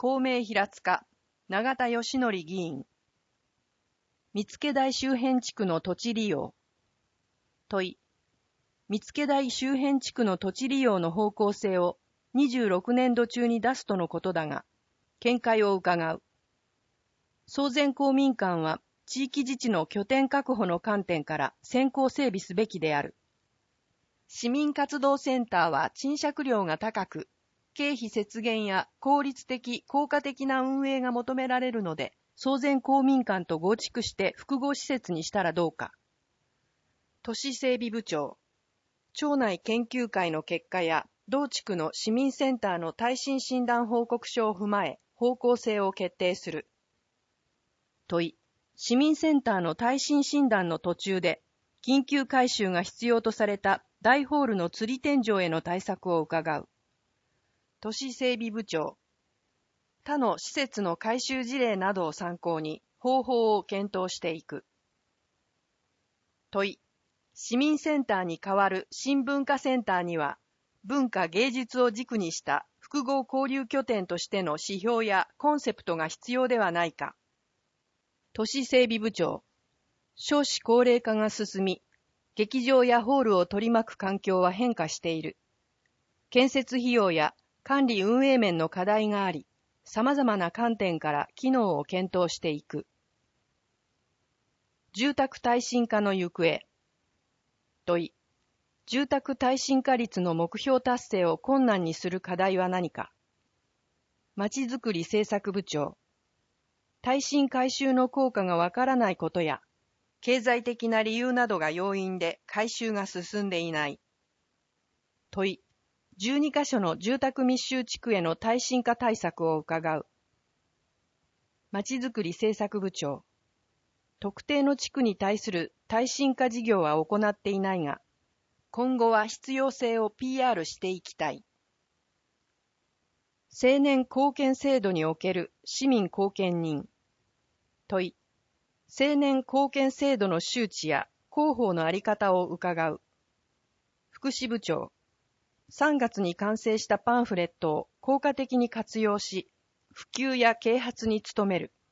公明平塚、永田義則議員。見附台周辺地区の土地利用。問い。見附台周辺地区の土地利用の方向性を26年度中に出すとのことだが、見解を伺う。総前公民館は地域自治の拠点確保の観点から先行整備すべきである。市民活動センターは賃借料が高く、経費節減や効率的・効果的な運営が求められるので、総前公民館と合築して複合施設にしたらどうか。都市整備部長。町内研究会の結果や同地区の市民センターの耐震診断報告書を踏まえ、方向性を決定する。問い。市民センターの耐震診断の途中で、緊急改修が必要とされた大ホールの吊り天井への対策を伺う。都市整備部長。他の施設の改修事例などを参考に方法を検討していく。問い。市民センターに代わる新文化センターには、文化芸術を軸にした複合交流拠点としての指標やコンセプトが必要ではないか。都市整備部長。少子高齢化が進み、劇場やホールを取り巻く環境は変化している。建設費用や管理運営面の課題があり、様々な観点から機能を検討していく。住宅耐震化の行方。問い。住宅耐震化率の目標達成を困難にする課題は何か。まちづくり政策部長。耐震改修の効果がわからないことや、経済的な理由などが要因で改修が進んでいない。問い。12カ所の住宅密集地区への耐震化対策を伺う。まちづくり政策部長。特定の地区に対する耐震化事業は行っていないが、今後は必要性を PR していきたい。青年貢献制度における市民貢献人。問い。青年貢献制度の周知や広報のあり方を伺う。福祉部長。3月に完成したパンフレットを効果的に活用し、普及や啓発に努める。